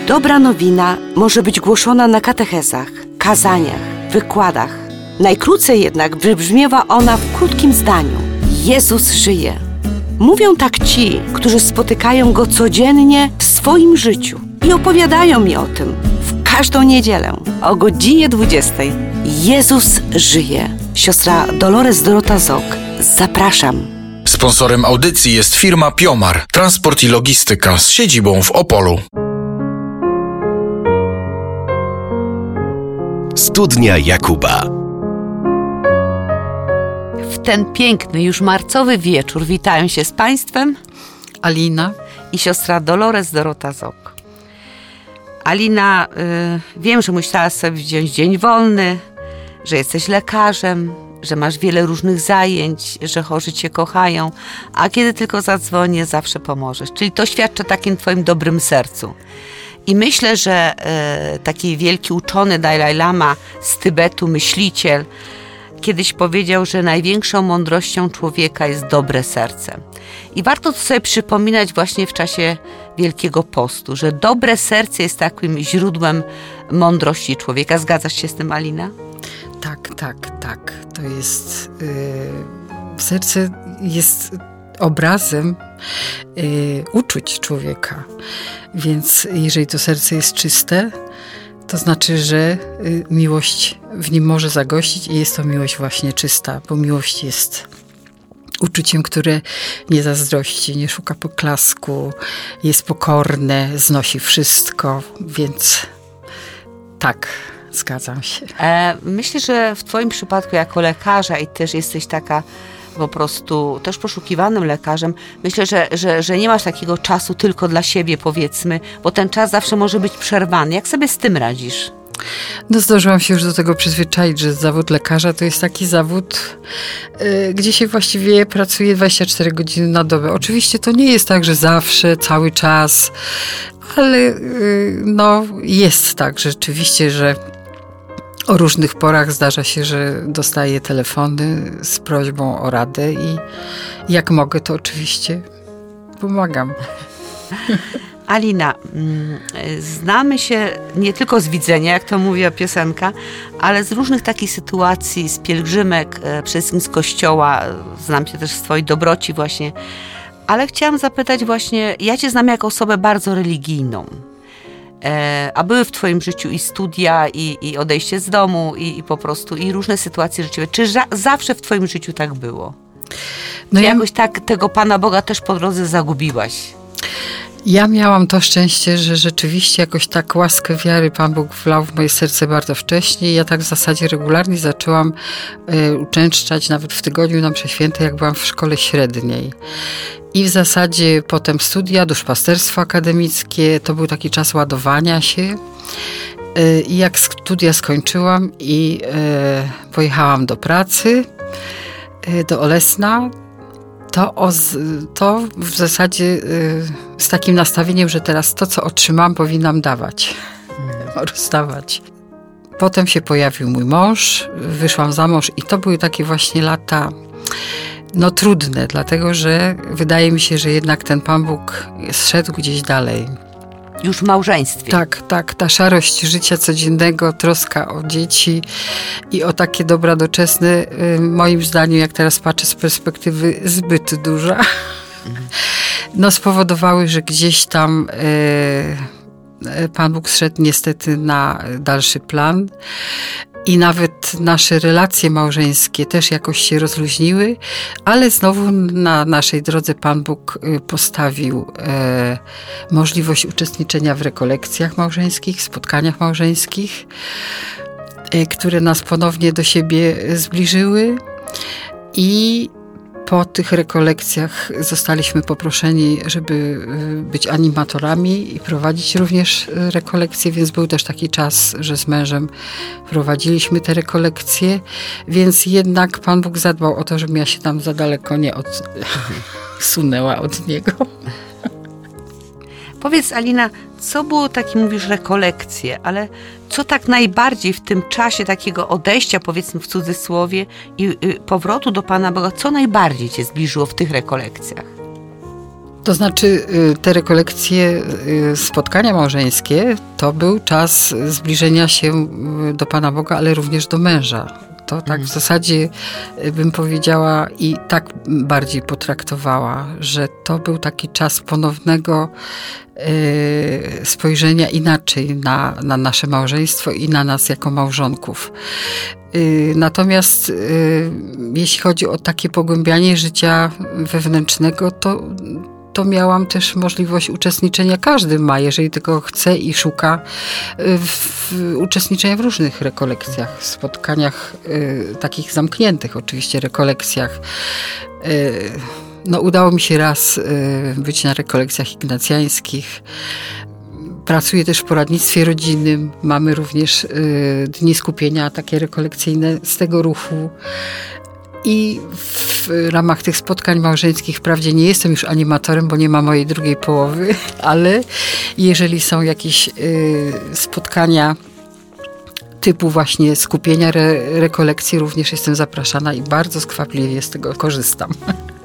Dobra nowina może być głoszona na katechezach, kazaniach, wykładach. Najkrócej jednak wybrzmiewa ona w krótkim zdaniu. Jezus żyje. Mówią tak ci, którzy spotykają Go codziennie w swoim życiu i opowiadają mi o tym w każdą niedzielę o godzinie 20. Jezus żyje. Siostra Dolores Dorota Zok. Zapraszam. Sponsorem audycji jest firma Piomar, transport i logistyka z siedzibą w Opolu. Studnia Jakuba. W ten piękny, już marcowy wieczór witają się z Państwem Alina i siostra Dolores Dorota Zok. Alina, wiem, że musiałaś sobie wziąć dzień wolny, że jesteś lekarzem, że masz wiele różnych zajęć, że chorzy Cię kochają, a kiedy tylko zadzwonię, zawsze pomożesz. Czyli to świadczy o takim Twoim dobrym sercu. I myślę, że taki wielki uczony Dalaj Lama z Tybetu, myśliciel, kiedyś powiedział, że największą mądrością człowieka jest dobre serce. I warto to sobie przypominać właśnie w czasie Wielkiego Postu, że dobre serce jest takim źródłem mądrości człowieka. Zgadzasz się z tym, Alina? Tak. To jest... serce jest obrazem uczuć człowieka. Więc jeżeli to serce jest czyste, to znaczy, że miłość w nim może zagościć i jest to miłość właśnie czysta, bo miłość jest uczuciem, które nie zazdrości, nie szuka poklasku, jest pokorne, znosi wszystko, więc tak, zgadzam się. Myślę, że w Twoim przypadku jako lekarza i też jesteś taka po prostu też poszukiwanym lekarzem, myślę, że nie masz takiego czasu tylko dla siebie, powiedzmy, bo ten czas zawsze może być przerwany. Jak sobie z tym radzisz? No zdążyłam się już do tego przyzwyczaić, że zawód lekarza to jest taki zawód, gdzie się właściwie pracuje 24 godziny na dobę. Oczywiście to nie jest tak, że zawsze, cały czas, ale no jest tak rzeczywiście, że o różnych porach zdarza się, że dostaję telefony z prośbą o radę i jak mogę, to oczywiście pomagam. Alina, znamy się nie tylko z widzenia, jak to mówiła piosenka, ale z różnych takich sytuacji, z pielgrzymek, przede z kościoła, znam Cię też z Twojej dobroci właśnie, ale chciałam zapytać właśnie, ja Cię znam jako osobę bardzo religijną. A były w Twoim życiu i studia, i odejście z domu, i po prostu i różne sytuacje życiowe. Czy zawsze w Twoim życiu tak było? No czy jakoś tak tego Pana Boga też po drodze zagubiłaś? Ja miałam to szczęście, że rzeczywiście jakoś tak łaskę wiary Pan Bóg wlał w moje serce bardzo wcześnie. Ja tak w zasadzie regularnie zaczęłam uczęszczać nawet w tygodniu na msze święte, jak byłam w szkole średniej. I w zasadzie potem studia, duszpasterstwo akademickie, to był taki czas ładowania się. I jak studia skończyłam i pojechałam do pracy, do Olesna, to w zasadzie z takim nastawieniem, że teraz to, co otrzymam, powinnam dawać, rozdawać. Potem się pojawił mój mąż, wyszłam za mąż i to były takie właśnie lata trudne, dlatego że wydaje mi się, że jednak ten Pan Bóg zszedł gdzieś dalej. Już w małżeństwie. Tak. Ta szarość życia codziennego, troska o dzieci i o takie dobra doczesne, moim zdaniem, jak teraz patrzę z perspektywy, zbyt duża, spowodowały, że gdzieś tam Pan Bóg zszedł niestety na dalszy plan. I nawet nasze relacje małżeńskie też jakoś się rozluźniły, ale znowu na naszej drodze Pan Bóg postawił możliwość uczestniczenia w rekolekcjach małżeńskich, spotkaniach małżeńskich, które nas ponownie do siebie zbliżyły. I po tych rekolekcjach zostaliśmy poproszeni, żeby być animatorami i prowadzić również rekolekcje, więc był też taki czas, że z mężem prowadziliśmy te rekolekcje, więc jednak Pan Bóg zadbał o to, żebym ja się tam za daleko nie odsunęła od Niego. Powiedz, Alina, co było takie, mówisz, rekolekcje, ale co tak najbardziej w tym czasie takiego odejścia, powiedzmy w cudzysłowie, i powrotu do Pana Boga, co najbardziej Cię zbliżyło w tych rekolekcjach? To znaczy te rekolekcje, spotkania małżeńskie, to był czas zbliżenia się do Pana Boga, ale również do męża. To tak w zasadzie bym powiedziała i tak bardziej potraktowała, że to był taki czas ponownego spojrzenia inaczej na nasze małżeństwo i na nas jako małżonków. Natomiast jeśli chodzi o takie pogłębianie życia wewnętrznego, to miałam też możliwość uczestniczenia, każdy ma, jeżeli tylko chce i szuka, uczestniczenia w różnych rekolekcjach, spotkaniach takich zamkniętych oczywiście rekolekcjach. Udało mi się raz być na rekolekcjach ignacjańskich. Pracuję też w poradnictwie rodzinnym. Mamy również dni skupienia takie rekolekcyjne z tego ruchu. I w ramach tych spotkań małżeńskich, wprawdzie nie jestem już animatorem, bo nie ma mojej drugiej połowy, ale jeżeli są jakieś spotkania typu właśnie skupienia, rekolekcji, również jestem zapraszana i bardzo skwapliwie z tego korzystam.